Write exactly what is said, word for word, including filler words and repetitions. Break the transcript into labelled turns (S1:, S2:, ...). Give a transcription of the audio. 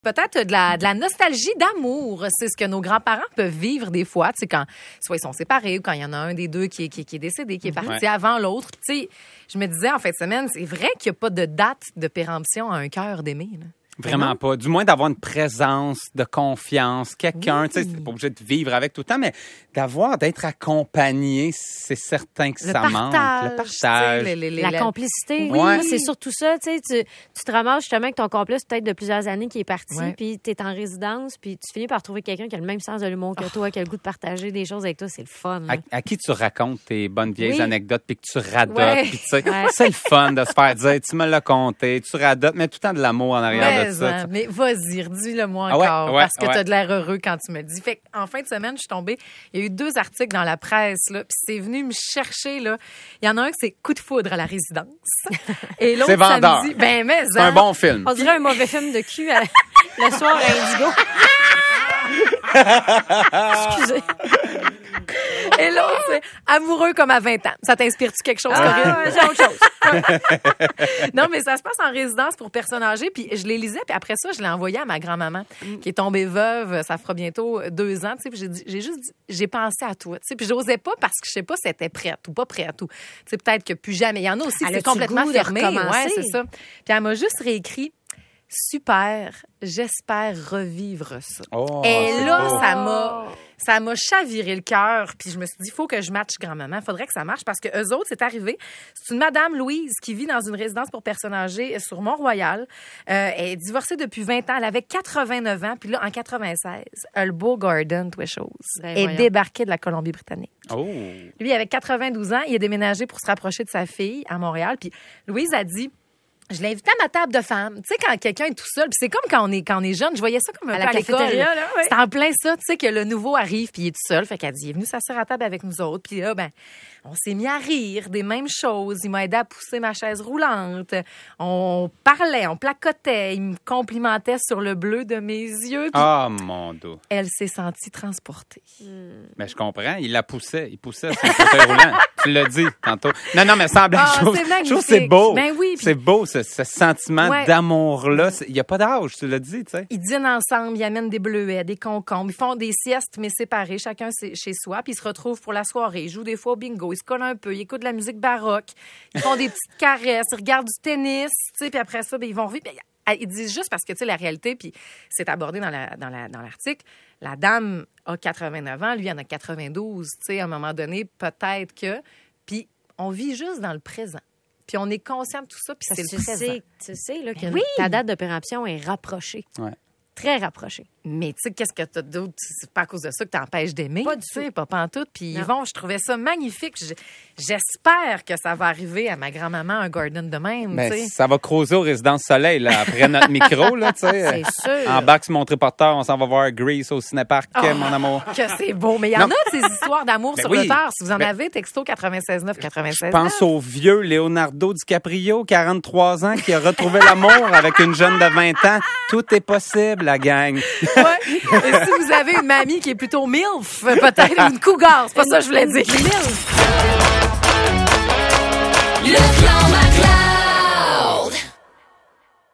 S1: Peut-être de la, de la nostalgie d'amour. C'est ce que nos grands-parents peuvent vivre des fois, tu sais, quand soit ils sont séparés ou quand il y en a un des deux qui est, qui, qui est décédé, qui est parti ouais. avant l'autre. Tu sais, je me disais en fin de semaine, c'est vrai qu'il n'y a pas de date de péremption à un cœur d'aimer, là.
S2: Vraiment pas. Du moins d'avoir une présence de confiance, quelqu'un, oui. tu sais, c'est pas obligé de vivre avec tout le temps, mais d'avoir, d'être accompagné, c'est certain que
S1: le
S2: ça
S1: partage,
S2: manque. Le partage.
S3: Les, les, les, la, la complicité.
S1: Oui.
S3: Moi, c'est surtout ça, tu sais, tu, tu te ramasses justement avec ton complice peut-être de plusieurs années qui est parti,
S1: ouais.
S3: puis t'es en résidence, puis tu finis par trouver quelqu'un qui a le même sens de l'humour que oh. toi, qui a le goût de partager des choses avec toi, c'est le fun.
S2: À, à qui tu racontes tes bonnes vieilles
S3: oui.
S2: anecdotes, puis que tu radotes,
S3: ouais.
S2: puis tu sais, ouais. c'est le fun de se faire dire, tu me l'as conté, tu radotes, mais tout le temps de l'amour en arrière
S1: mais
S2: de ça.
S1: Hein, mais vas-y, redis-le-moi
S2: ah ouais,
S1: encore,
S2: ouais,
S1: parce que
S2: ouais.
S1: tu as de l'air heureux quand tu me le dis. Fait en fin de semaine, je suis tombée, il y a eu deux articles dans la presse, là, puis c'est venu me chercher, là. Il y en a un qui c'est Coup de foudre à la résidence. Et l'autre,
S2: c'est vendeur.
S1: Samedi, ben, mais,
S2: c'est hein, un bon film.
S3: On dirait un mauvais film de cul à, le soir à Indigo. Excusez.
S1: Et l'autre, c'est amoureux comme à vingt ans. Ça t'inspire-tu quelque chose,
S3: ah,
S1: Corinne?
S3: C'est autre chose.
S1: Non, mais ça se passe en résidence pour personnes âgées. Puis je les lisais, puis après ça, je l'ai envoyé à ma grand-maman, mm. qui est tombée veuve. Ça fera bientôt deux ans. Tu sais, puis j'ai, dit, j'ai juste dit, j'ai pensé à toi. Tu sais, puis j'osais pas parce que je sais pas si elle était prête ou pas prête. Ou, tu sais, peut-être que plus jamais. Il y en a aussi,
S3: elle
S1: c'est complètement fermé.
S3: Ouais,
S1: c'est ça. Puis elle m'a juste réécrit. Super, j'espère revivre ça.
S2: Oh,
S1: et là,
S2: beau.
S1: ça m'a, ça m'a chaviré le cœur. Puis je me suis dit, il faut que je matche grand-maman. Il faudrait que ça marche parce que eux autres, c'est arrivé. C'est une madame Louise qui vit dans une résidence pour personnes âgées sur Mont-Royal. Euh, elle est divorcée depuis vingt ans. Elle avait quatre-vingt-neuf ans. Puis là, en quatre-vingt-seize, le beau Gordon, toi chose, ben, est voyons. débarqué de la Colombie-Britannique.
S2: Oh.
S1: Lui, avec quatre-vingt-douze ans, il est déménagé pour se rapprocher de sa fille à Montréal. Puis Louise a dit... Je l'ai invité à ma table de femme. Tu sais, quand quelqu'un est tout seul, puis c'est comme quand on est, quand on est jeune, je voyais ça comme un
S3: à
S1: peu
S3: la
S1: à l'école.
S3: Là, oui.
S1: C'est en plein ça, tu sais, que le nouveau arrive, puis il est tout seul. Fait qu'elle dit, il est venu s'asseoir à table avec nous autres. Puis là, ben, on s'est mis à rire des mêmes choses. Il m'a aidé à pousser ma chaise roulante. On parlait, on placotait. Il me complimentait sur le bleu de mes yeux.
S2: Ah, oh, mon dos.
S1: Elle s'est sentie transportée.
S2: Hmm. Mais je comprends. Il la poussait. Il poussait sur le fauteuil roulant. Tu l'as dit tantôt. Non, non, mais sans blague,
S1: ah,
S2: je trouve,
S1: c'est
S2: je trouve c'est beau.
S1: Ben oui,
S2: puis... C'est beau, ce, ce sentiment ouais. d'amour-là. Il n'y a pas d'âge, tu l'as dit, tu sais.
S1: Ils dînent ensemble, ils amènent des bleuets, des concombres. Ils font des siestes, mais séparés, chacun chez soi. Puis ils se retrouvent pour la soirée. Ils jouent des fois au bingo. Ils se collent un peu. Ils écoutent de la musique baroque. Ils font des petites caresses. Ils regardent du tennis, tu sais. Puis après ça, ben, ils vont revivre. Ils disent juste parce que, tu sais, la réalité, puis c'est abordé dans, la, dans, la, dans l'article, la dame a quatre-vingt-neuf ans, lui, il en a quatre-vingt-douze. Tu sais, à un moment donné, peut-être que... Puis on vit juste dans le présent. Puis on est conscient de tout ça, puis c'est
S3: tu
S1: le présent.
S3: Sais, tu sais là, que
S1: oui.
S3: ta date de péremption est rapprochée.
S2: Ouais.
S3: Très rapprochée.
S1: Mais tu sais, qu'est-ce que t'as d'autre? C'est pas à cause de ça que t'empêches d'aimer.
S3: Pas du
S1: tout. Pas pantoute. Puis Yvon, je trouvais ça magnifique. J'espère que ça va arriver à ma grand-maman, un Gordon de même.
S2: Ben,
S1: t'sais.
S2: Ça va creuser au Résidence Soleil, là, après notre micro, là, tu sais.
S1: C'est sûr.
S2: En bac sur mon triporteur, on s'en va voir Grease au Cinéparc,
S1: oh,
S2: mon amour.
S1: Que c'est beau. Mais il y en non. a, ces histoires d'amour ben sur oui. le tard. Si vous en
S2: ben,
S1: avez, texto quatre-vingt-seize neuf quatre-vingt-seize
S2: Je pense au vieux Leonardo DiCaprio, quarante-trois ans, qui a retrouvé l'amour avec une jeune de vingt ans. Tout est possible, la gang.
S1: Ouais. Et si vous avez une mamie qui est plutôt milf, peut-être une cougar, c'est pas ça que je voulais dire.
S3: Milf.
S4: Le